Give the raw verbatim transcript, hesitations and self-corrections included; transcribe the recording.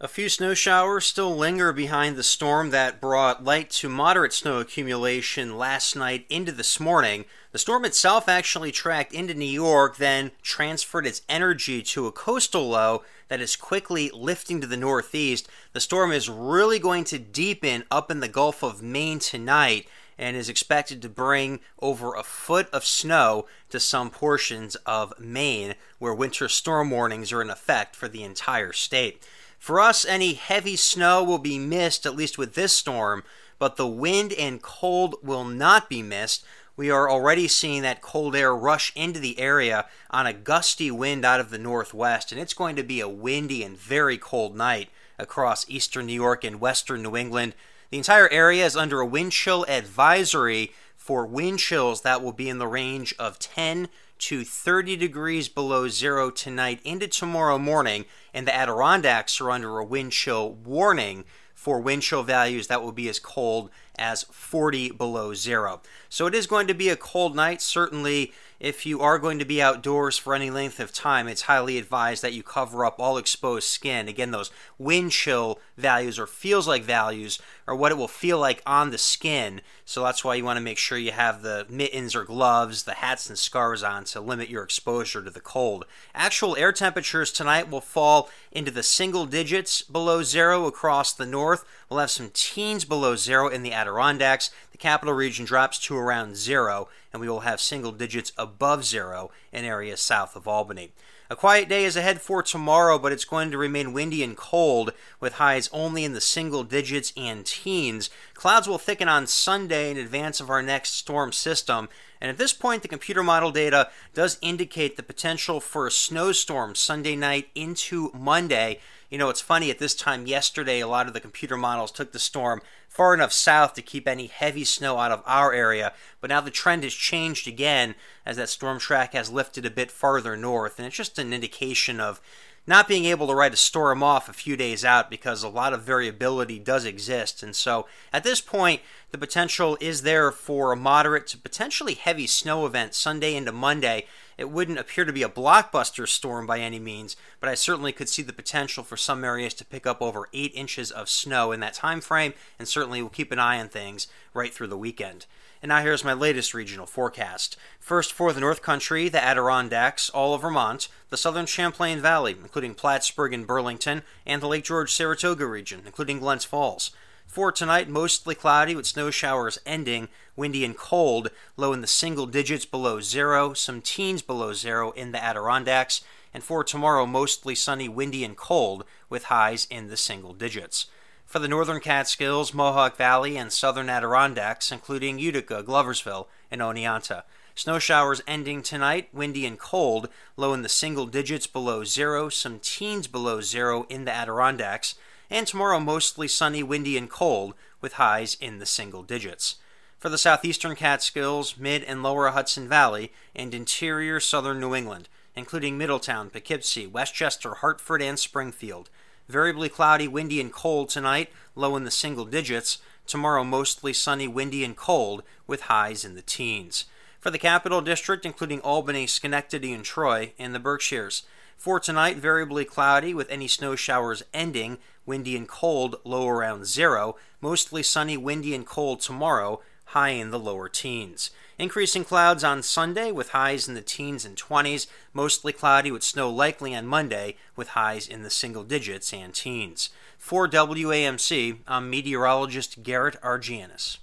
A few snow showers still linger behind the storm that brought light to moderate snow accumulation last night into this morning. The storm itself actually tracked into New York, then transferred its energy to a coastal low that is quickly lifting to the northeast. The storm is really going to deepen up in the Gulf of Maine tonight and is expected to bring over a foot of snow to some portions of Maine, where winter storm warnings are in effect for the entire state. For us, any heavy snow will be missed, at least with this storm, but the wind and cold will not be missed. We are already seeing that cold air rush into the area on a gusty wind out of the northwest, and it's going to be a windy and very cold night across eastern New York and western New England. The entire area is under a wind chill advisory for wind chills that will be in the range of ten to thirty degrees below zero tonight into tomorrow morning, and the Adirondacks are under a wind chill warning for wind chill values that will be as cold as forty below zero. So it is going to be a cold night. Certainly, if you are going to be outdoors for any length of time, it's highly advised that you cover up all exposed skin. Again, those wind chill values or feels like values are what it will feel like on the skin. So that's why you want to make sure you have the mittens or gloves, the hats and scarves on to limit your exposure to the cold. Actual air temperatures tonight will fall into the single digits below zero across the north. We'll have some teens below zero in the Adirondacks. The capital region drops to around zero, and we will have single digits above zero in areas south of Albany. A quiet day is ahead for tomorrow, but it's going to remain windy and cold, with highs only in the single digits and teens. Clouds will thicken on Sunday in advance of our next storm system, and at this point, the computer model data does indicate the potential for a snowstorm Sunday night into Monday. You know, it's funny, at this time yesterday, a lot of the computer models took the storm far enough south to keep any heavy snow out of our area, but now the trend has changed again as that storm track has lifted a bit farther north, and it's just an indication of not being able to write a storm off a few days out because a lot of variability does exist. And so at this point, the potential is there for a moderate to potentially heavy snow event Sunday into Monday. It wouldn't appear to be a blockbuster storm by any means, but I certainly could see the potential for some areas to pick up over eight inches of snow in that time frame, and certainly we'll keep an eye on things right through the weekend. And now here's my latest regional forecast. First, for the North Country, the Adirondacks, all of Vermont, the southern Champlain Valley, including Plattsburgh and Burlington, and the Lake George-Saratoga region, including Glens Falls. For tonight, mostly cloudy with snow showers ending, windy and cold, low in the single digits below zero, some teens below zero in the Adirondacks. And for tomorrow, mostly sunny, windy and cold, with highs in the single digits. For the northern Catskills, Mohawk Valley, and southern Adirondacks, including Utica, Gloversville, and Oneonta. Snow showers ending tonight, windy and cold, low in the single digits below zero, some teens below zero in the Adirondacks. And tomorrow, mostly sunny, windy, and cold, with highs in the single digits. For the southeastern Catskills, mid and lower Hudson Valley, and interior southern New England, including Middletown, Poughkeepsie, Westchester, Hartford, and Springfield. Variably cloudy, windy, and cold tonight, low in the single digits. Tomorrow, mostly sunny, windy, and cold, with highs in the teens. For the Capital District, including Albany, Schenectady, and Troy, and the Berkshires. For tonight, variably cloudy, with any snow showers ending, windy and cold, low around zero. Mostly sunny, windy, and cold tomorrow, high in the lower teens. Increasing clouds on Sunday with highs in the teens and twenties. Mostly cloudy with snow likely on Monday with highs in the single digits and teens. For W A M C, I'm meteorologist Garrett Argianis.